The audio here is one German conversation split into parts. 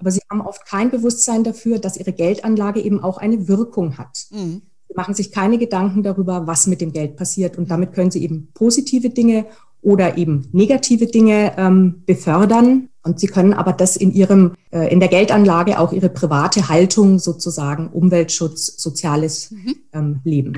aber sie haben oft kein Bewusstsein dafür, dass ihre Geldanlage eben auch eine Wirkung hat. Sie machen sich keine Gedanken darüber, was mit dem Geld passiert. Und damit können sie eben positive Dinge oder eben negative Dinge befördern. Und sie können aber das in der Geldanlage auch ihre private Haltung sozusagen, Umweltschutz, soziales Leben.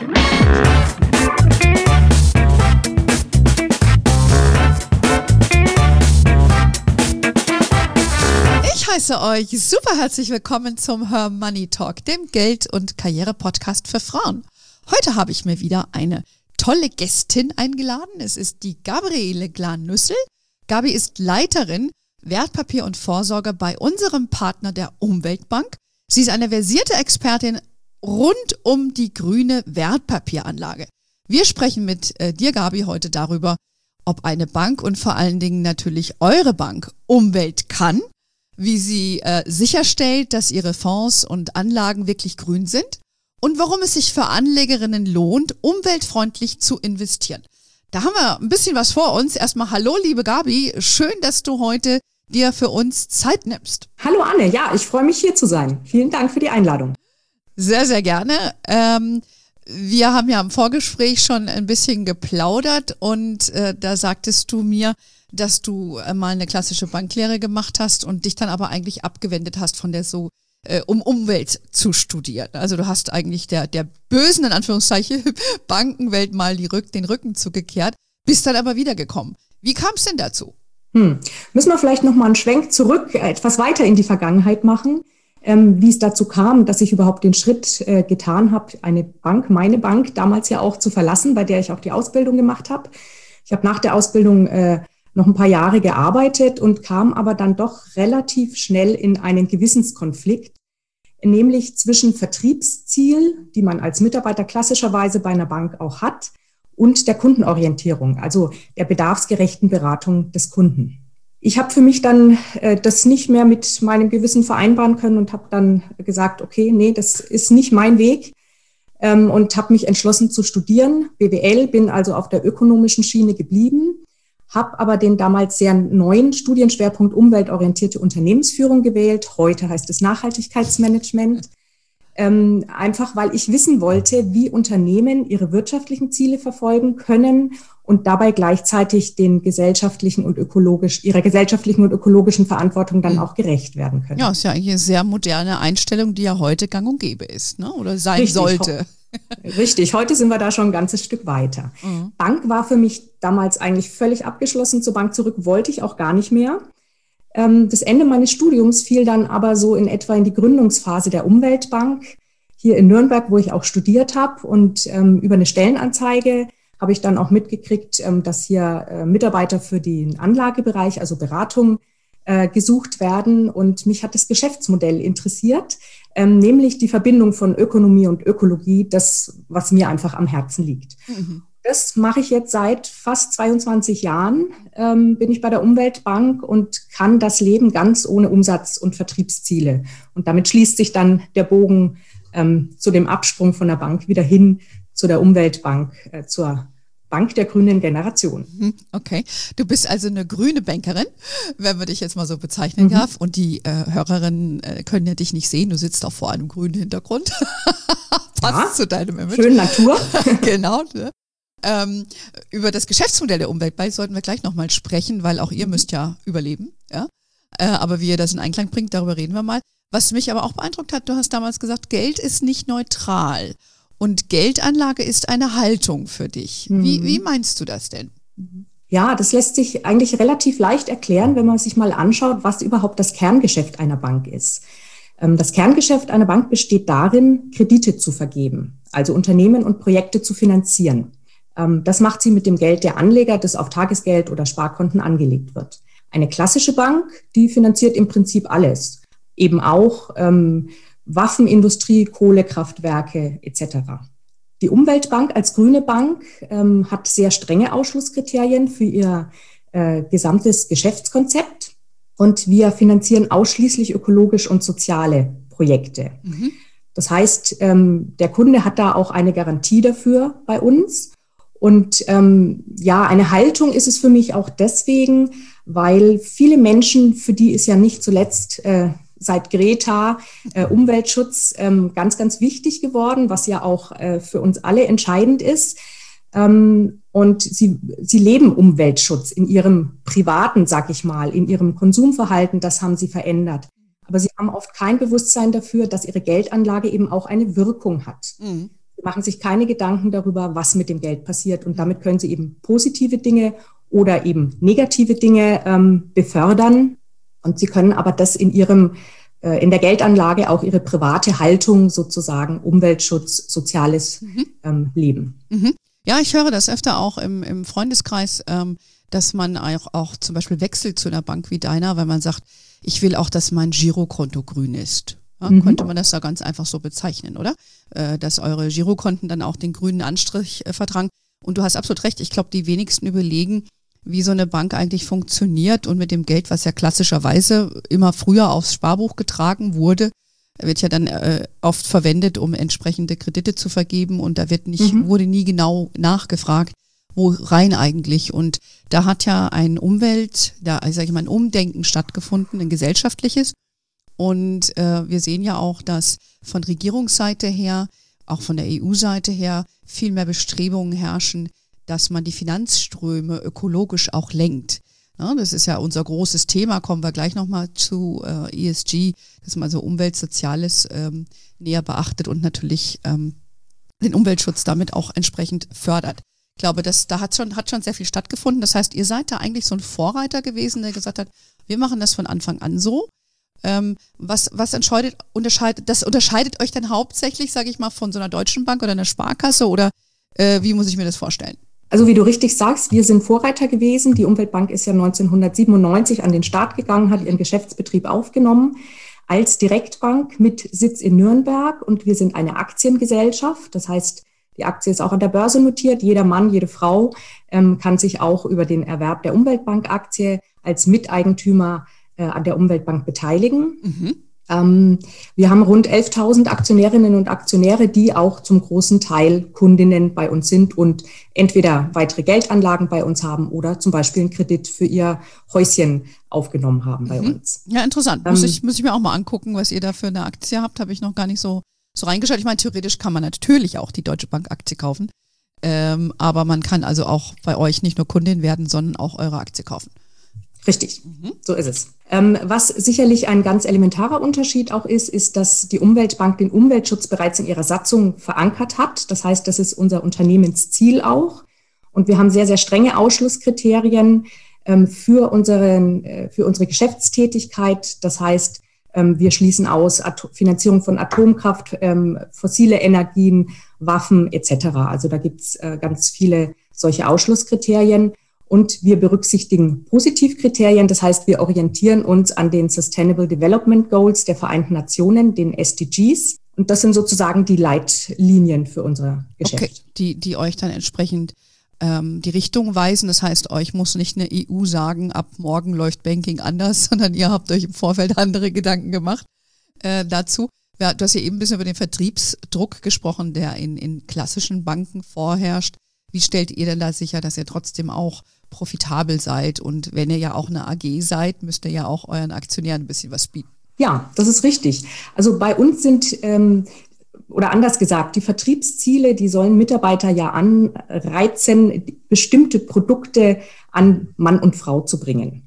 Ich heiße euch super herzlich willkommen zum Her Money Talk, dem Geld- und Karriere-Podcast für Frauen. Heute habe ich mir wieder eine tolle Gästin eingeladen. Es ist die Gabriele Glan-Nüssel. Gabi ist Leiterin Wertpapier und Vorsorge bei unserem Partner der Umweltbank. Sie ist eine versierte Expertin rund um die grüne Wertpapieranlage. Wir sprechen mit dir, Gabi, heute darüber, ob eine Bank und vor allen Dingen natürlich eure Bank Umwelt kann, wie sie sicherstellt, dass ihre Fonds und Anlagen wirklich grün sind und warum es sich für Anlegerinnen lohnt, umweltfreundlich zu investieren. Da haben wir ein bisschen was vor uns. Erstmal hallo, liebe Gabi. Schön, dass du heute dir für uns Zeit nimmst. Hallo Anne, ja, ich freue mich hier zu sein. Vielen Dank für die Einladung. Sehr, sehr gerne. Wir haben ja im Vorgespräch schon ein bisschen geplaudert und da sagtest du mir, dass du mal eine klassische Banklehre gemacht hast und dich dann aber eigentlich abgewendet hast von der um Umwelt zu studieren. Also du hast eigentlich der bösen, in Anführungszeichen, Bankenwelt mal den Rücken zugekehrt, bist dann aber wiedergekommen. Wie kam es denn dazu? Müssen wir vielleicht noch mal einen Schwenk zurück, etwas weiter in die Vergangenheit machen, wie es dazu kam, dass ich überhaupt den Schritt getan habe, meine Bank damals ja auch zu verlassen, bei der ich auch die Ausbildung gemacht habe. Ich habe nach der Ausbildung noch ein paar Jahre gearbeitet und kam aber dann doch relativ schnell in einen Gewissenskonflikt, nämlich zwischen Vertriebsziel, die man als Mitarbeiter klassischerweise bei einer Bank auch hat, und der Kundenorientierung, also der bedarfsgerechten Beratung des Kunden. Ich habe für mich dann das nicht mehr mit meinem Gewissen vereinbaren können und habe dann gesagt, okay, nee, das ist nicht mein Weg, und habe mich entschlossen zu studieren, BWL, bin also auf der ökonomischen Schiene geblieben, habe aber den damals sehr neuen Studienschwerpunkt umweltorientierte Unternehmensführung gewählt. Heute heißt es Nachhaltigkeitsmanagement. Einfach weil ich wissen wollte, wie Unternehmen ihre wirtschaftlichen Ziele verfolgen können und dabei gleichzeitig ihrer gesellschaftlichen und ökologischen Verantwortung dann auch gerecht werden können. Ja, ist ja eigentlich eine sehr moderne Einstellung, die ja heute gang und gäbe ist, ne? Oder sein sollte. Richtig, heute sind wir da schon ein ganzes Stück weiter. Bank war für mich damals eigentlich völlig abgeschlossen. Zur Bank zurück wollte ich auch gar nicht mehr. Das Ende meines Studiums fiel dann aber so in etwa in die Gründungsphase der Umweltbank hier in Nürnberg, wo ich auch studiert habe. Und über eine Stellenanzeige habe ich dann auch mitgekriegt, dass hier Mitarbeiter für den Anlagebereich, also Beratung, gesucht werden. Und mich hat das Geschäftsmodell interessiert, nämlich die Verbindung von Ökonomie und Ökologie, das, was mir einfach am Herzen liegt. Das mache ich jetzt seit fast 22 Jahren, bin ich bei der Umweltbank und kann das Leben ganz ohne Umsatz- und Vertriebsziele. Und damit schließt sich dann der Bogen zu dem Absprung von der Bank wieder hin zu der Umweltbank, zur Bank der grünen Generation. Okay, du bist also eine grüne Bankerin, wenn man dich jetzt mal so bezeichnen darf. Und die Hörerinnen können ja dich nicht sehen, du sitzt auch vor einem grünen Hintergrund. Passt zu deinem Image. Schön Natur. Genau. Ne? Über das Geschäftsmodell der Umweltbank sollten wir gleich nochmal sprechen, weil auch ihr müsst ja überleben. Ja? Aber wie ihr das in Einklang bringt, darüber reden wir mal. Was mich aber auch beeindruckt hat, du hast damals gesagt, Geld ist nicht neutral. Und Geldanlage ist eine Haltung für dich. Wie meinst du das denn? Ja, das lässt sich eigentlich relativ leicht erklären, wenn man sich mal anschaut, was überhaupt das Kerngeschäft einer Bank ist. Das Kerngeschäft einer Bank besteht darin, Kredite zu vergeben, also Unternehmen und Projekte zu finanzieren. Das macht sie mit dem Geld der Anleger, das auf Tagesgeld oder Sparkonten angelegt wird. Eine klassische Bank, die finanziert im Prinzip alles, eben auch Waffenindustrie, Kohlekraftwerke etc. Die Umweltbank als grüne Bank hat sehr strenge Ausschlusskriterien für ihr gesamtes Geschäftskonzept und wir finanzieren ausschließlich ökologisch und soziale Projekte. Das heißt, der Kunde hat da auch eine Garantie dafür bei uns. Und eine Haltung ist es für mich auch deswegen, weil viele Menschen, für die ist ja nicht zuletzt seit Greta Umweltschutz ganz, ganz wichtig geworden, was ja auch für uns alle entscheidend ist. Und sie leben Umweltschutz in ihrem privaten, sag ich mal, in ihrem Konsumverhalten, das haben sie verändert. Aber sie haben oft kein Bewusstsein dafür, dass ihre Geldanlage eben auch eine Wirkung hat. Mhm. Sie machen sich keine Gedanken darüber, was mit dem Geld passiert. Und damit können sie eben positive Dinge oder eben negative Dinge befördern. Und sie können aber das in der Geldanlage auch ihre private Haltung sozusagen, Umweltschutz, soziales Leben. Mhm. Ja, ich höre das öfter auch im Freundeskreis, dass man auch zum Beispiel wechselt zu einer Bank wie deiner, weil man sagt, ich will auch, dass mein Girokonto grün ist. Ja, könnte man das da ganz einfach so bezeichnen, oder? Dass eure Girokonten dann auch den grünen Anstrich vertragen. Und du hast absolut recht, ich glaube, die wenigsten überlegen, wie so eine Bank eigentlich funktioniert und mit dem Geld, was ja klassischerweise immer früher aufs Sparbuch getragen wurde, wird ja dann oft verwendet, um entsprechende Kredite zu vergeben und da wurde nie genau nachgefragt, wo rein eigentlich. Und da hat ja ein Umdenken stattgefunden, ein gesellschaftliches. Und wir sehen ja auch, dass von Regierungsseite her, auch von der EU-Seite her, viel mehr Bestrebungen herrschen, dass man die Finanzströme ökologisch auch lenkt. Ja, das ist ja unser großes Thema, kommen wir gleich nochmal zu ESG, dass man so Umwelt, Soziales näher beachtet und natürlich den Umweltschutz damit auch entsprechend fördert. Ich glaube, da hat schon sehr viel stattgefunden. Das heißt, ihr seid da eigentlich so ein Vorreiter gewesen, der gesagt hat, wir machen das von Anfang an so. Was unterscheidet euch denn hauptsächlich, sage ich mal, von so einer deutschen Bank oder einer Sparkasse oder wie muss ich mir das vorstellen? Also wie du richtig sagst, wir sind Vorreiter gewesen. Die Umweltbank ist ja 1997 an den Start gegangen, hat ihren Geschäftsbetrieb aufgenommen als Direktbank mit Sitz in Nürnberg und wir sind eine Aktiengesellschaft. Das heißt, die Aktie ist auch an der Börse notiert. Jeder Mann, jede Frau kann sich auch über den Erwerb der Umweltbank-Aktie als Miteigentümer an der Umweltbank beteiligen. Mhm. Wir haben rund 11.000 Aktionärinnen und Aktionäre, die auch zum großen Teil Kundinnen bei uns sind und entweder weitere Geldanlagen bei uns haben oder zum Beispiel einen Kredit für ihr Häuschen aufgenommen haben bei uns. Ja, interessant. Muss ich mir auch mal angucken, was ihr da für eine Aktie habt. Habe ich noch gar nicht so reingeschaut. Ich meine, theoretisch kann man natürlich auch die Deutsche Bank Aktie kaufen. Aber man kann also auch bei euch nicht nur Kundin werden, sondern auch eure Aktie kaufen. Richtig, so ist es. Was sicherlich ein ganz elementarer Unterschied auch ist, dass die Umweltbank den Umweltschutz bereits in ihrer Satzung verankert hat. Das heißt, das ist unser Unternehmensziel auch. Und wir haben sehr, sehr strenge Ausschlusskriterien für unsere Geschäftstätigkeit. Das heißt, wir schließen aus Finanzierung von Atomkraft, fossile Energien, Waffen etc. Also da gibt es ganz viele solche Ausschlusskriterien. Und wir berücksichtigen Positivkriterien, das heißt, wir orientieren uns an den Sustainable Development Goals der Vereinten Nationen, den SDGs. Und das sind sozusagen die Leitlinien für unser Geschäft. Okay, die euch dann entsprechend die Richtung weisen. Das heißt, euch muss nicht eine EU sagen, ab morgen läuft Banking anders, sondern ihr habt euch im Vorfeld andere Gedanken gemacht dazu. Ja, du hast ja eben ein bisschen über den Vertriebsdruck gesprochen, der in klassischen Banken vorherrscht. Wie stellt ihr denn da sicher, dass ihr trotzdem auch profitabel seid? Und wenn ihr ja auch eine AG seid, müsst ihr ja auch euren Aktionären ein bisschen was bieten. Ja, das ist richtig. Also bei uns sind, oder anders gesagt, die Vertriebsziele, die sollen Mitarbeiter ja anreizen, bestimmte Produkte an Mann und Frau zu bringen.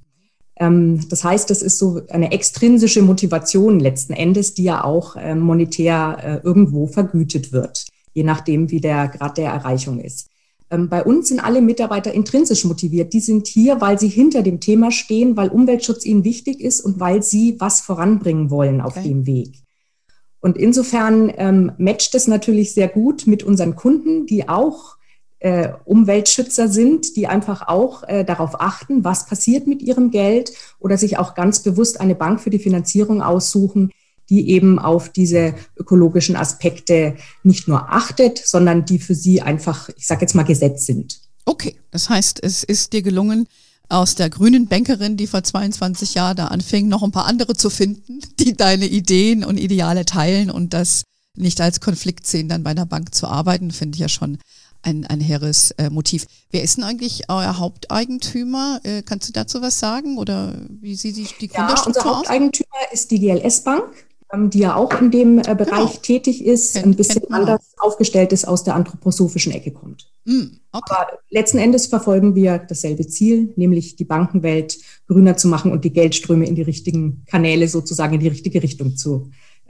Das heißt, das ist so eine extrinsische Motivation letzten Endes, die ja auch monetär irgendwo vergütet wird, je nachdem, wie der Grad der Erreichung ist. Bei uns sind alle Mitarbeiter intrinsisch motiviert. Die sind hier, weil sie hinter dem Thema stehen, weil Umweltschutz ihnen wichtig ist und weil sie was voranbringen wollen auf dem Weg. Und insofern matcht es natürlich sehr gut mit unseren Kunden, die auch Umweltschützer sind, die einfach auch darauf achten, was passiert mit ihrem Geld oder sich auch ganz bewusst eine Bank für die Finanzierung aussuchen, die eben auf diese ökologischen Aspekte nicht nur achtet, sondern die für sie einfach, ich sage jetzt mal, Gesetz sind. Okay, das heißt, es ist dir gelungen, aus der grünen Bankerin, die vor 22 Jahren da anfing, noch ein paar andere zu finden, die deine Ideen und Ideale teilen und das nicht als Konflikt sehen, dann bei einer Bank zu arbeiten, finde ich ja schon ein hehres Motiv. Wer ist denn eigentlich euer Haupteigentümer? Kannst du dazu was sagen oder wie sieht die Gründerstruktur aus? Unser Haupteigentümer ist die GLS Bank, die ja auch in dem Bereich tätig ist, ein bisschen anders aufgestellt ist, aus der anthroposophischen Ecke kommt. Okay. Aber letzten Endes verfolgen wir dasselbe Ziel, nämlich die Bankenwelt grüner zu machen und die Geldströme in die richtigen Kanäle sozusagen in die richtige Richtung zu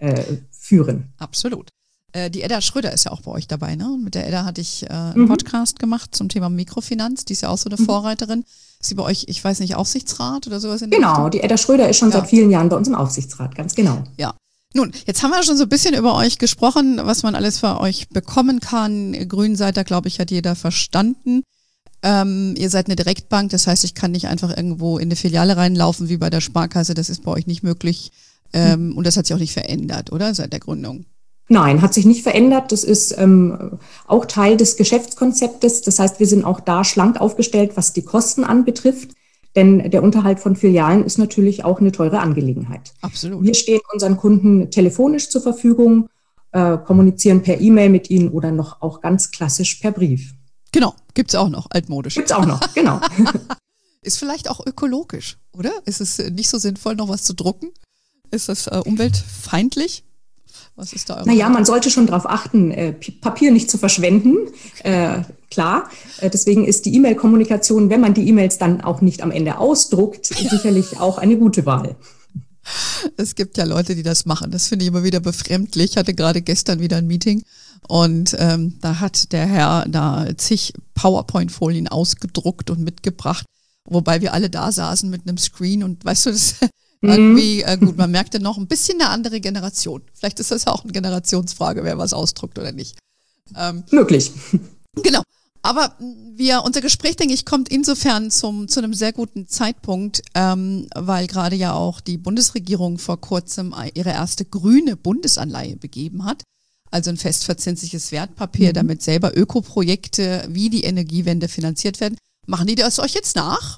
führen. Absolut. Die Edda Schröder ist ja auch bei euch dabei, ne? Und mit der Edda hatte ich einen Podcast gemacht zum Thema Mikrofinanz. Die ist ja auch so eine Vorreiterin. Ist sie bei euch, ich weiß nicht, Aufsichtsrat oder sowas in der Richtung? Die Edda Schröder ist schon seit vielen Jahren bei uns im Aufsichtsrat, ganz genau. Ja. Nun, jetzt haben wir schon so ein bisschen über euch gesprochen, was man alles für euch bekommen kann. Grün seid ihr, glaube ich, hat jeder verstanden. Ihr seid eine Direktbank, das heißt, ich kann nicht einfach irgendwo in eine Filiale reinlaufen wie bei der Sparkasse. Das ist bei euch nicht möglich. Und das hat sich auch nicht verändert, oder? Seit der Gründung. Nein, hat sich nicht verändert. Das ist auch Teil des Geschäftskonzeptes. Das heißt, wir sind auch da schlank aufgestellt, was die Kosten anbetrifft. Denn der Unterhalt von Filialen ist natürlich auch eine teure Angelegenheit. Absolut. Wir stehen unseren Kunden telefonisch zur Verfügung, kommunizieren per E-Mail mit ihnen oder noch auch ganz klassisch per Brief. Genau, gibt's auch noch, altmodisch. Gibt's auch noch, genau. Ist vielleicht auch ökologisch, oder? Ist es nicht so sinnvoll, noch was zu drucken? Ist das umweltfeindlich? Was ist da eure Meinung? Man sollte schon darauf achten, Papier nicht zu verschwenden, klar. Deswegen ist die E-Mail-Kommunikation, wenn man die E-Mails dann auch nicht am Ende ausdruckt, sicherlich auch eine gute Wahl. Es gibt ja Leute, die das machen. Das finde ich immer wieder befremdlich. Ich hatte gerade gestern wieder ein Meeting und da hat der Herr da zig PowerPoint-Folien ausgedruckt und mitgebracht, wobei wir alle da saßen mit einem Screen und weißt du, das irgendwie, gut, man merkte noch ein bisschen eine andere Generation. Vielleicht ist das auch eine Generationsfrage, wer was ausdruckt oder nicht. Möglich. Genau. Aber unser Gespräch, denke ich, kommt insofern zu einem sehr guten Zeitpunkt, weil gerade ja auch die Bundesregierung vor kurzem ihre erste grüne Bundesanleihe begeben hat. Also ein festverzinsliches Wertpapier, damit selber Ökoprojekte wie die Energiewende finanziert werden. Machen die das euch jetzt nach?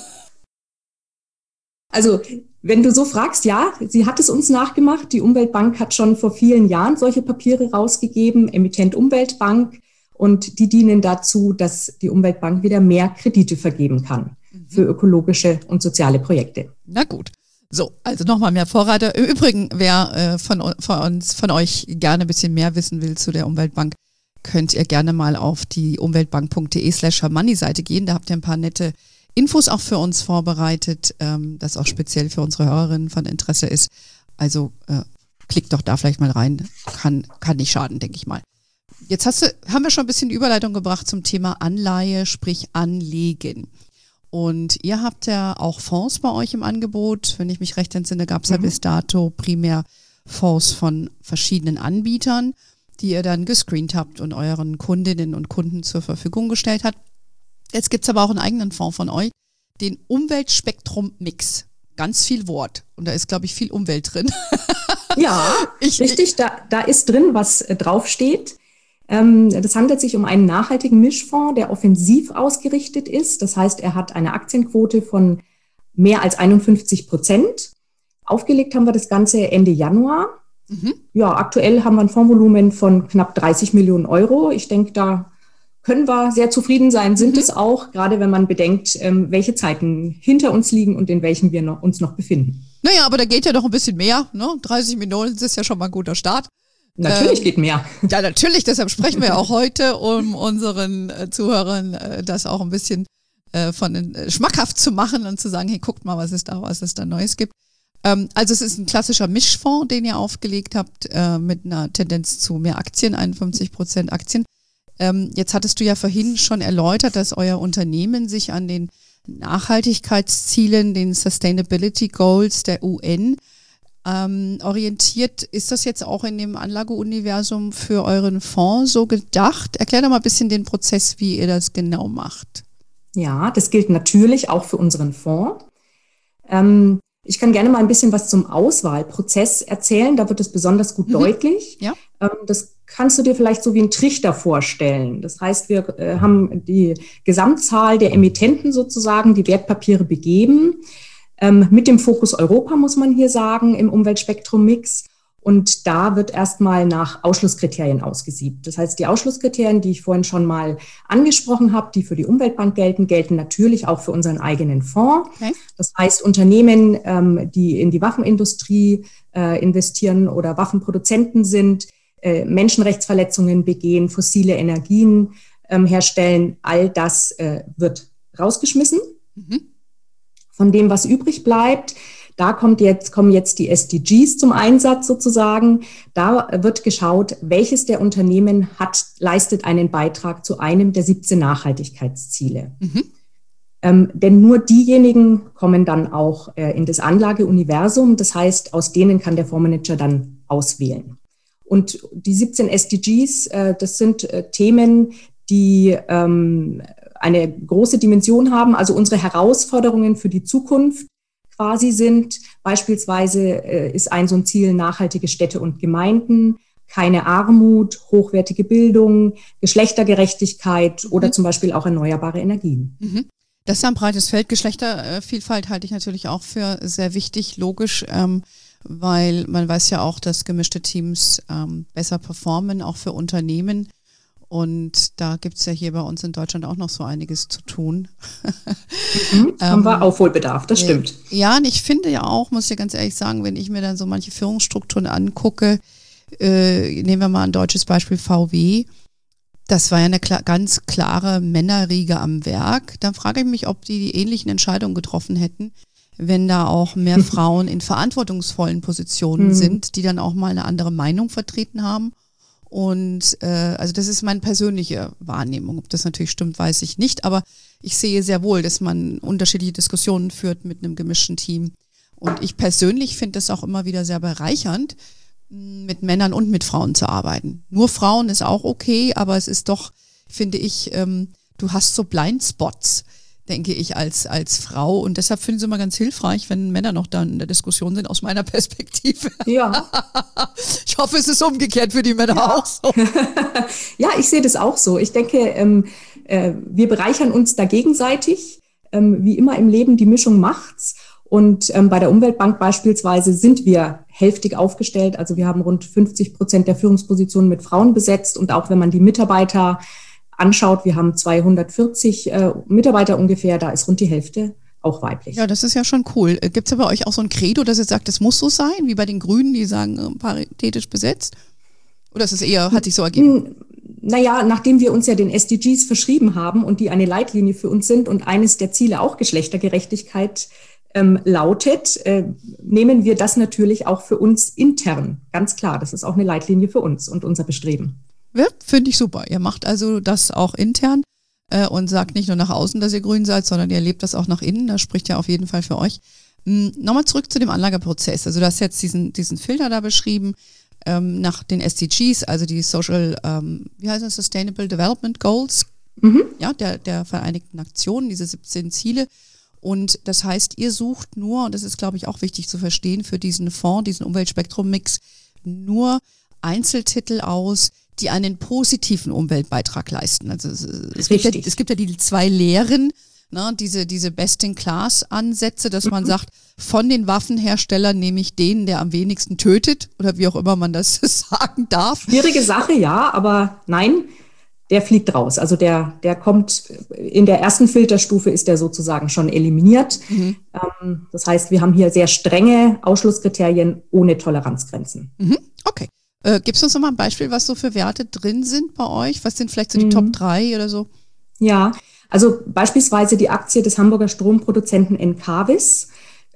Also, wenn du so fragst, ja, sie hat es uns nachgemacht. Die Umweltbank hat schon vor vielen Jahren solche Papiere rausgegeben, Emittent Umweltbank. Und die dienen dazu, dass die Umweltbank wieder mehr Kredite vergeben kann für ökologische und soziale Projekte. Na gut. So, also nochmal mehr Vorreiter. Im Übrigen, wer von euch gerne ein bisschen mehr wissen will zu der Umweltbank, könnt ihr gerne mal auf die umweltbank.de/hermoney-Seite gehen. Da habt ihr ein paar nette Infos auch für uns vorbereitet, das auch speziell für unsere Hörerinnen von Interesse ist. Also klickt doch da vielleicht mal rein. Kann nicht schaden, denke ich mal. Jetzt haben wir schon ein bisschen die Überleitung gebracht zum Thema Anleihe, sprich Anlegen. Und ihr habt ja auch Fonds bei euch im Angebot. Wenn ich mich recht entsinne, gab es ja bis dato primär Fonds von verschiedenen Anbietern, die ihr dann gescreent habt und euren Kundinnen und Kunden zur Verfügung gestellt habt. Jetzt gibt's aber auch einen eigenen Fonds von euch, den Umweltspektrum-Mix. Ganz viel Wort. Und da ist, glaube ich, viel Umwelt drin. Ja, richtig. Da ist drin, was draufsteht. Das handelt sich um einen nachhaltigen Mischfonds, der offensiv ausgerichtet ist. Das heißt, er hat eine Aktienquote von mehr als 51%. Aufgelegt haben wir das Ganze Ende Januar. Ja, aktuell haben wir ein Fondsvolumen von knapp 30 Millionen Euro. Ich denke, da können wir sehr zufrieden sein, sind es auch, gerade wenn man bedenkt, welche Zeiten hinter uns liegen und in welchen wir uns noch befinden. Naja, aber da geht ja doch ein bisschen mehr. Ne? 30 Millionen, das ist ja schon mal ein guter Start. Natürlich geht mehr. Ja, natürlich, deshalb sprechen wir ja auch heute, um unseren Zuhörern das auch ein bisschen schmackhaft zu machen und zu sagen, hey, guckt mal, was es da Neues gibt. Also es ist ein klassischer Mischfonds, den ihr aufgelegt habt, mit einer Tendenz zu mehr Aktien, 51% Aktien. Jetzt hattest du ja vorhin schon erläutert, dass euer Unternehmen sich an den Nachhaltigkeitszielen, den Sustainability Goals der UN orientiert. Ist das jetzt auch in dem Anlageuniversum für euren Fonds so gedacht? Erklär doch mal ein bisschen den Prozess, wie ihr das genau macht. Ja, das gilt natürlich auch für unseren Fonds. Ich kann gerne mal ein bisschen was zum Auswahlprozess erzählen. Da wird es besonders gut deutlich. Ja. Das kannst du dir vielleicht so wie einen Trichter vorstellen. Das heißt, wir haben die Gesamtzahl der Emittenten sozusagen, die Wertpapiere begeben. Mit dem Fokus Europa, muss man hier sagen, im Umweltspektrum-Mix. Und da wird erstmal nach Ausschlusskriterien ausgesiebt. Das heißt, die Ausschlusskriterien, die ich vorhin schon mal angesprochen habe, die für die Umweltbank gelten natürlich auch für unseren eigenen Fonds. Okay. Das heißt, Unternehmen, die in die Waffenindustrie investieren oder Waffenproduzenten sind, Menschenrechtsverletzungen begehen, fossile Energien herstellen, all das wird rausgeschmissen. Von dem, was übrig bleibt, da kommen jetzt die SDGs zum Einsatz sozusagen. Da wird geschaut, welches der Unternehmen leistet einen Beitrag zu einem der 17 Nachhaltigkeitsziele. Denn nur diejenigen kommen dann auch in das Anlageuniversum. Das heißt, aus denen kann der Fondsmanager dann auswählen. Und die 17 SDGs, das sind Themen, die eine große Dimension haben, also unsere Herausforderungen für die Zukunft quasi sind. Beispielsweise ist so ein Ziel nachhaltige Städte und Gemeinden, keine Armut, hochwertige Bildung, Geschlechtergerechtigkeit oder zum Beispiel auch erneuerbare Energien. Das ist ein breites Feld. Geschlechtervielfalt halte ich natürlich auch für sehr wichtig, logisch, weil man weiß ja auch, dass gemischte Teams besser performen, auch für Unternehmen. Und da gibt's ja hier bei uns in Deutschland auch noch so einiges zu tun. Haben wir Aufholbedarf, das stimmt. Ja, und ich finde ja auch, muss ich ganz ehrlich sagen, wenn ich mir dann so manche Führungsstrukturen angucke, nehmen wir mal ein deutsches Beispiel, VW, das war ja eine ganz klare Männerriege am Werk. Dann frage ich mich, ob die ähnlichen Entscheidungen getroffen hätten, wenn da auch mehr Frauen in verantwortungsvollen Positionen sind, die dann auch mal eine andere Meinung vertreten haben. Und also das ist meine persönliche Wahrnehmung. Ob das natürlich stimmt, weiß ich nicht. Aber ich sehe sehr wohl, dass man unterschiedliche Diskussionen führt mit einem gemischten Team. Und ich persönlich finde es auch immer wieder sehr bereichernd, mit Männern und mit Frauen zu arbeiten. Nur Frauen ist auch okay, aber es ist doch, finde ich, du hast so Blindspots, denke ich, als Frau. Und deshalb finde ich es immer ganz hilfreich, wenn Männer noch da in der Diskussion sind, aus meiner Perspektive. Ja. Ich hoffe, es ist umgekehrt für die Männer auch so. Ja, ich sehe das auch so. Ich denke, wir bereichern uns da gegenseitig. Wie immer im Leben, die Mischung macht's. Und bei der Umweltbank beispielsweise sind wir hälftig aufgestellt. Also wir haben rund 50% der Führungspositionen mit Frauen besetzt. Und auch wenn man die Mitarbeiter anschaut, wir haben 240 Mitarbeiter ungefähr, da ist rund die Hälfte auch weiblich. Ja, das ist ja schon cool. Gibt es bei euch auch so ein Credo, dass ihr sagt, das muss so sein, wie bei den Grünen, die sagen, paritätisch besetzt? Oder ist es eher, hat sich so ergeben? Naja, nachdem wir uns ja den SDGs verschrieben haben und die eine Leitlinie für uns sind und eines der Ziele auch Geschlechtergerechtigkeit lautet, nehmen wir das natürlich auch für uns intern. Ganz klar, das ist auch eine Leitlinie für uns und unser Bestreben. Ja, finde ich super. Ihr macht also das auch intern und sagt nicht nur nach außen, dass ihr grün seid, sondern ihr lebt das auch nach innen. Das spricht ja auf jeden Fall für euch. Nochmal zurück zu dem Anlageprozess. Also du hast jetzt diesen Filter da beschrieben nach den SDGs, also die Social, wie heißt das, Sustainable Development Goals, ja, der Vereinigten Nationen, diese 17 Ziele. Und das heißt, ihr sucht nur, und das ist, glaube ich, auch wichtig zu verstehen, für diesen Fonds, diesen Umweltspektrum-Mix, nur Einzeltitel aus, die einen positiven Umweltbeitrag leisten. Also es gibt ja die 2 Lehren, ne, diese Best-in-Class-Ansätze, dass man sagt, von den Waffenherstellern nehme ich den, der am wenigsten tötet, oder wie auch immer man das sagen darf. Schwierige Sache, ja, aber nein, der fliegt raus. Also der kommt, in der ersten Filterstufe ist der sozusagen schon eliminiert. Das heißt, wir haben hier sehr strenge Ausschlusskriterien ohne Toleranzgrenzen. Okay. Gibst du uns noch mal ein Beispiel, was so für Werte drin sind bei euch? Was sind vielleicht so die Top 3 oder so? Ja, also beispielsweise die Aktie des Hamburger Stromproduzenten Encavis.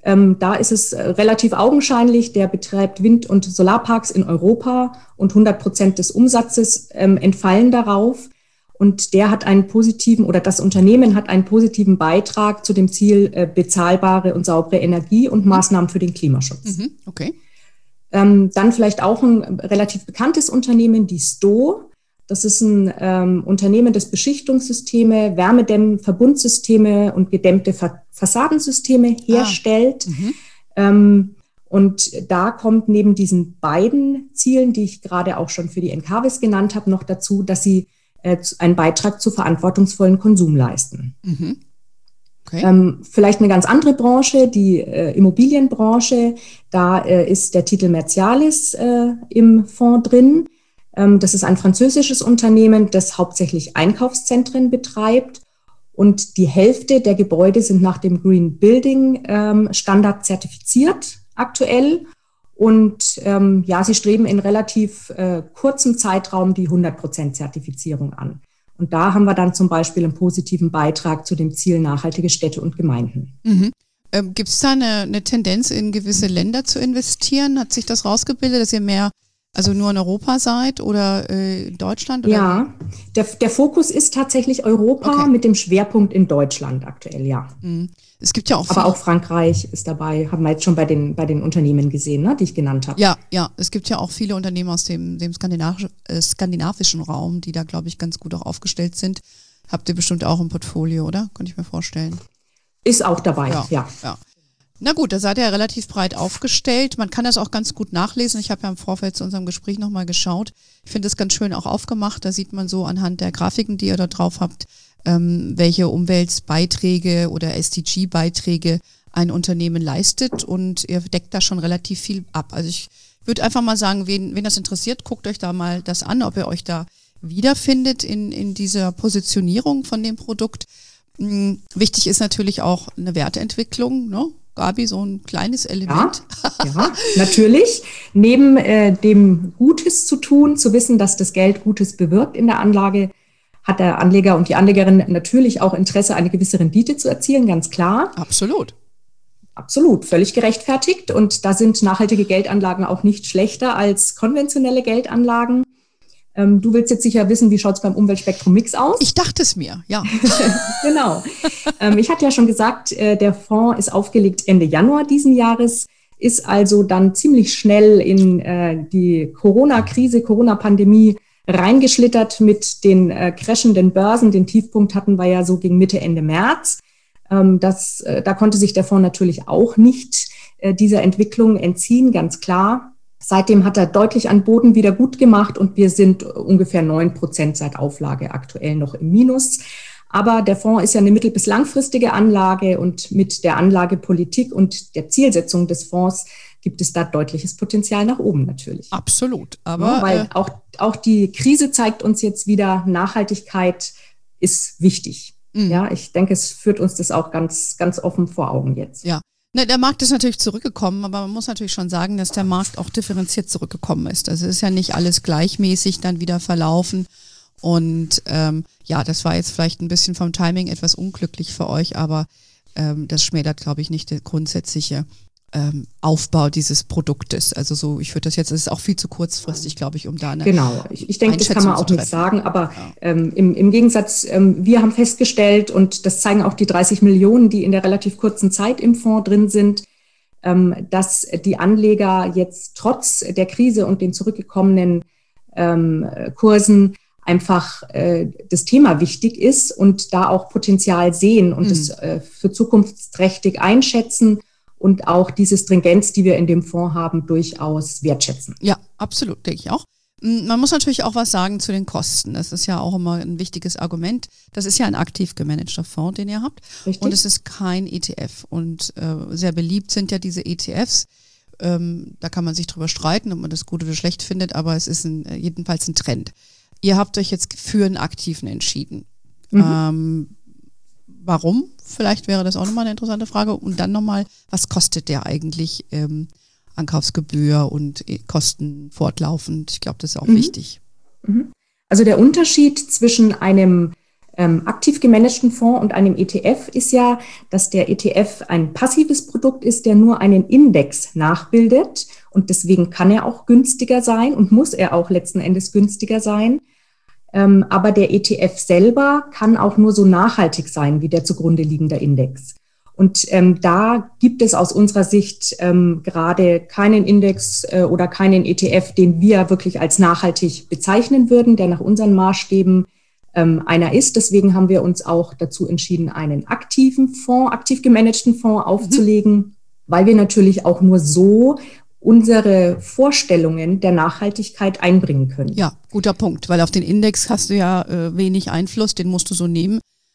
Da ist es relativ augenscheinlich, der betreibt Wind- und Solarparks in Europa und 100% des Umsatzes entfallen darauf. Und der hat einen positiven, oder das Unternehmen hat einen positiven Beitrag zu dem Ziel bezahlbare und saubere Energie und Maßnahmen für den Klimaschutz. Okay. Dann vielleicht auch ein relativ bekanntes Unternehmen, die Sto. Das ist ein Unternehmen, das Beschichtungssysteme, Wärmedämmverbundsysteme und gedämmte Fassadensysteme herstellt. Und da kommt neben diesen beiden Zielen, die ich gerade auch schon für die Encavis genannt habe, noch dazu, dass sie einen Beitrag zu verantwortungsvollen Konsum leisten. Okay. Vielleicht eine ganz andere Branche, die Immobilienbranche. Da ist der Titel Mercialis im Fonds drin. Das ist ein französisches Unternehmen, das hauptsächlich Einkaufszentren betreibt. Und die Hälfte der Gebäude sind nach dem Green Building Standard zertifiziert aktuell. Und sie streben in relativ kurzem Zeitraum die 100% Zertifizierung an. Und da haben wir dann zum Beispiel einen positiven Beitrag zu dem Ziel nachhaltige Städte und Gemeinden. Mhm. Gibt es da eine Tendenz, in gewisse Länder zu investieren? Hat sich das rausgebildet, dass ihr mehr, also nur in Europa seid oder Deutschland? Oder? Ja, der Fokus ist tatsächlich Europa mit dem Schwerpunkt in Deutschland aktuell, ja. Mhm. Es gibt ja auch aber auch Frankreich ist dabei, haben wir jetzt schon bei den Unternehmen gesehen, ne, die ich genannt habe. Ja, es gibt ja auch viele Unternehmen aus dem skandinavischen Raum, die da, glaube ich, ganz gut auch aufgestellt sind. Habt ihr bestimmt auch im Portfolio, oder? Könnte ich mir vorstellen. Ist auch dabei, ja. Na gut, da seid ihr ja relativ breit aufgestellt. Man kann das auch ganz gut nachlesen. Ich habe ja im Vorfeld zu unserem Gespräch nochmal geschaut. Ich finde das ganz schön auch aufgemacht. Da sieht man so anhand der Grafiken, die ihr da drauf habt, welche Umweltbeiträge oder SDG-Beiträge ein Unternehmen leistet, und ihr deckt da schon relativ viel ab. Also ich würde einfach mal sagen, wen das interessiert, guckt euch da mal das an, ob ihr euch da wiederfindet in dieser Positionierung von dem Produkt. Wichtig ist natürlich auch eine Werteentwicklung, ne? Gabi, so ein kleines Element. Ja, natürlich. Neben dem Gutes zu tun, zu wissen, dass das Geld Gutes bewirkt in der Anlage, hat der Anleger und die Anlegerin natürlich auch Interesse, eine gewisse Rendite zu erzielen, ganz klar. Absolut, völlig gerechtfertigt. Und da sind nachhaltige Geldanlagen auch nicht schlechter als konventionelle Geldanlagen. Du willst jetzt sicher wissen, wie schaut es beim Umweltspektrum-Mix aus? Ich dachte es mir, ja. Genau. Ich hatte ja schon gesagt, der Fonds ist aufgelegt Ende Januar diesen Jahres, ist also dann ziemlich schnell in die Corona-Krise, Corona-Pandemie reingeschlittert mit den crashenden Börsen. Den Tiefpunkt hatten wir ja so gegen Mitte, Ende März. Da konnte sich der Fonds natürlich auch nicht dieser Entwicklung entziehen, ganz klar. Seitdem hat er deutlich an Boden wieder gut gemacht und wir sind ungefähr 9% seit Auflage aktuell noch im Minus. Aber der Fonds ist ja eine mittel- bis langfristige Anlage und mit der Anlagepolitik und der Zielsetzung des Fonds gibt es da deutliches Potenzial nach oben natürlich. Absolut. Aber ja, weil auch die Krise zeigt uns jetzt wieder, Nachhaltigkeit ist wichtig. Ja, ich denke, es führt uns das auch ganz, ganz offen vor Augen jetzt. Ja. Ne, der Markt ist natürlich zurückgekommen, aber man muss natürlich schon sagen, dass der Markt auch differenziert zurückgekommen ist. Also es ist ja nicht alles gleichmäßig dann wieder verlaufen. Und das war jetzt vielleicht ein bisschen vom Timing etwas unglücklich für euch, aber das schmälert, glaube ich, nicht der grundsätzliche Aufbau dieses Produktes. Also so, ich würde das jetzt, es ist auch viel zu kurzfristig, glaube ich, um da eine Genau, ich denke, das kann man auch nicht sagen, aber im Gegensatz, wir haben festgestellt, und das zeigen auch die 30 Millionen, die in der relativ kurzen Zeit im Fonds drin sind, dass die Anleger jetzt trotz der Krise und den zurückgekommenen Kursen einfach das Thema wichtig ist und da auch Potenzial sehen und es für zukunftsträchtig einschätzen und auch diese Stringenz, die wir in dem Fonds haben, durchaus wertschätzen. Ja, absolut, denke ich auch. Man muss natürlich auch was sagen zu den Kosten. Das ist ja auch immer ein wichtiges Argument. Das ist ja ein aktiv gemanagter Fonds, den ihr habt. Richtig. Und es ist kein ETF. Und sehr beliebt sind ja diese ETFs. Da kann man sich drüber streiten, ob man das gut oder schlecht findet, aber es ist jedenfalls ein Trend. Ihr habt euch jetzt für einen aktiven entschieden. Warum? Vielleicht wäre das auch nochmal eine interessante Frage. Und dann nochmal, was kostet der eigentlich Ankaufsgebühr und Kosten fortlaufend? Ich glaube, das ist auch wichtig. Also der Unterschied zwischen einem aktiv gemanagten Fonds und einem ETF ist ja, dass der ETF ein passives Produkt ist, der nur einen Index nachbildet. Und deswegen kann er auch günstiger sein und muss er auch letzten Endes günstiger sein. Aber der ETF selber kann auch nur so nachhaltig sein wie der zugrunde liegende Index. Und da gibt es aus unserer Sicht gerade keinen Index oder keinen ETF, den wir wirklich als nachhaltig bezeichnen würden, der nach unseren Maßstäben einer ist. Deswegen haben wir uns auch dazu entschieden, einen aktiv gemanagten Fonds aufzulegen, weil wir natürlich auch nur so unsere Vorstellungen der Nachhaltigkeit einbringen können. Ja, guter Punkt, weil auf den Index hast du ja wenig Einfluss, den musst du so nehmen.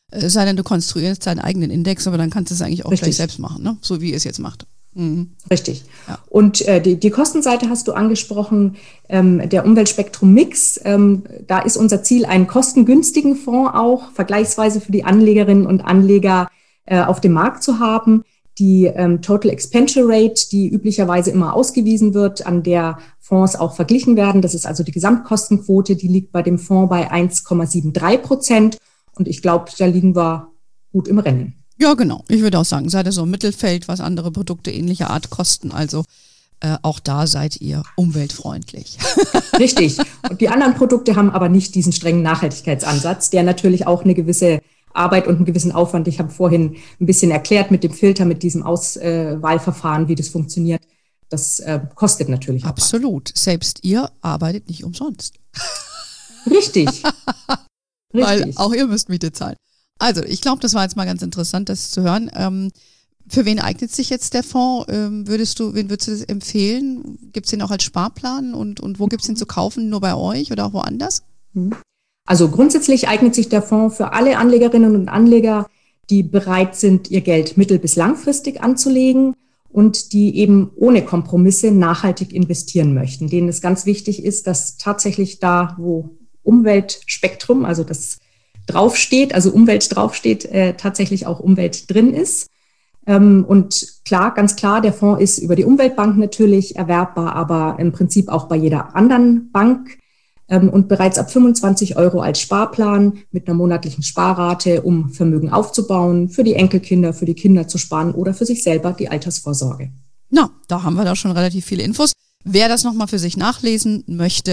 Es sei denn, du konstruierst deinen eigenen Index, aber dann kannst du es eigentlich auch gleich selbst machen, ne? So wie ihr es jetzt macht. Mhm. Richtig. Ja. Und die Kostenseite hast du angesprochen, der Umweltspektrum-Mix. Da ist unser Ziel, einen kostengünstigen Fonds auch vergleichsweise für die Anlegerinnen und Anleger auf dem Markt zu haben. Die Total Expenditure Rate, die üblicherweise immer ausgewiesen wird, an der Fonds auch verglichen werden. Das ist also die Gesamtkostenquote, die liegt bei dem Fonds bei 1,73%. Und ich glaube, da liegen wir gut im Rennen. Ja, genau. Ich würde auch sagen, seid ihr so im Mittelfeld, was andere Produkte ähnlicher Art kosten. Also auch da seid ihr umweltfreundlich. Richtig. Und die anderen Produkte haben aber nicht diesen strengen Nachhaltigkeitsansatz, der natürlich auch eine gewisse Arbeit und einen gewissen Aufwand. Ich habe vorhin ein bisschen erklärt mit dem Filter, mit diesem Auswahlverfahren, wie das funktioniert. Das kostet natürlich auch. Absolut. Was. Selbst ihr arbeitet nicht umsonst. Richtig. Weil auch ihr müsst Miete zahlen. Also, ich glaube, das war jetzt mal ganz interessant, das zu hören. Für wen eignet sich jetzt der Fonds? Wen würdest du das empfehlen? Gibt es den auch als Sparplan und wo gibt es den zu kaufen? Nur bei euch oder auch woanders? Also grundsätzlich eignet sich der Fonds für alle Anlegerinnen und Anleger, die bereit sind, ihr Geld mittel- bis langfristig anzulegen und die eben ohne Kompromisse nachhaltig investieren möchten. Denen es ganz wichtig ist, dass tatsächlich da, wo Umweltspektrum, also das draufsteht, also Umwelt draufsteht, tatsächlich auch Umwelt drin ist. Und klar, ganz klar, der Fonds ist über die Umweltbank natürlich erwerbbar, aber im Prinzip auch bei jeder anderen Bank und bereits ab 25 € als Sparplan mit einer monatlichen Sparrate, um Vermögen aufzubauen, für die Enkelkinder, für die Kinder zu sparen oder für sich selber die Altersvorsorge. Na, da haben wir doch schon relativ viele Infos. Wer das nochmal für sich nachlesen möchte,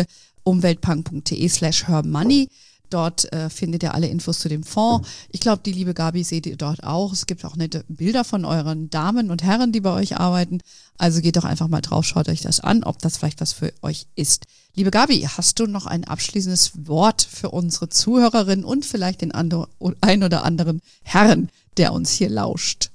umweltbank.de/hermoney. Dort findet ihr alle Infos zu dem Fonds. Ich glaube, die liebe Gabi seht ihr dort auch. Es gibt auch nette Bilder von euren Damen und Herren, die bei euch arbeiten. Also geht doch einfach mal drauf, schaut euch das an, ob das vielleicht was für euch ist. Liebe Gabi, hast du noch ein abschließendes Wort für unsere Zuhörerinnen und vielleicht den ein oder anderen Herrn, der uns hier lauscht?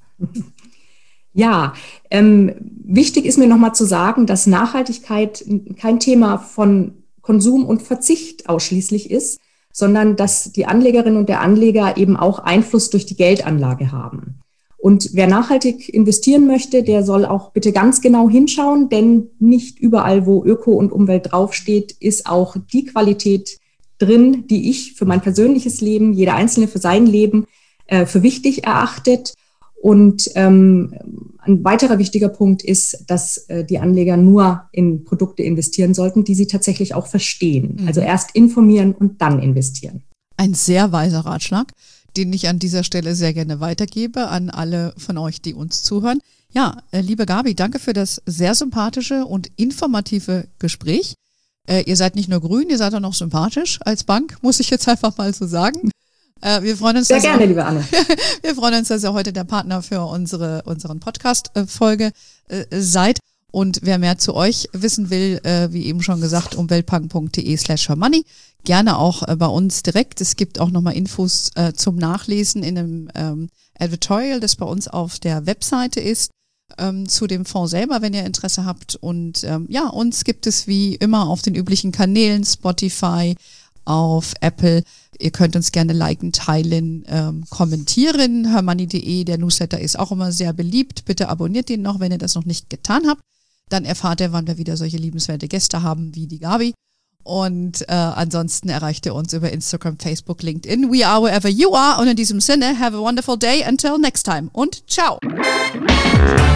Ja, wichtig ist mir nochmal zu sagen, dass Nachhaltigkeit kein Thema von Konsum und Verzicht ausschließlich ist, sondern dass die Anlegerinnen und der Anleger eben auch Einfluss durch die Geldanlage haben. Und wer nachhaltig investieren möchte, der soll auch bitte ganz genau hinschauen, denn nicht überall, wo Öko und Umwelt draufsteht, ist auch die Qualität drin, die ich für mein persönliches Leben, jeder Einzelne für sein Leben für wichtig erachtet. Und ein weiterer wichtiger Punkt ist, dass die Anleger nur in Produkte investieren sollten, die sie tatsächlich auch verstehen. Also erst informieren und dann investieren. Ein sehr weiser Ratschlag, den ich an dieser Stelle sehr gerne weitergebe an alle von euch, die uns zuhören. Ja, liebe Gabi, danke für das sehr sympathische und informative Gespräch. Ihr seid nicht nur grün, ihr seid auch noch sympathisch als Bank, muss ich jetzt einfach mal so sagen. Wir freuen uns sehr gerne, liebe Anne. Wir freuen uns, dass ihr heute der Partner für unseren Podcast-Folge seid. Und wer mehr zu euch wissen will, wie eben schon gesagt, umweltbank.de/hermoney, gerne auch bei uns direkt. Es gibt auch nochmal Infos zum Nachlesen in einem Editorial, das bei uns auf der Webseite ist, zu dem Fonds selber, wenn ihr Interesse habt. Und ja, uns gibt es wie immer auf den üblichen Kanälen, Spotify, auf Apple. Ihr könnt uns gerne liken, teilen, kommentieren. hermoney.de, der Newsletter ist auch immer sehr beliebt. Bitte abonniert den noch, wenn ihr das noch nicht getan habt. Dann erfahrt ihr, wann wir wieder solche liebenswerte Gäste haben wie die Gabi. Und ansonsten erreicht ihr uns über Instagram, Facebook, LinkedIn. We are wherever you are. Und in diesem Sinne, have a wonderful day. Until next time. Und ciao.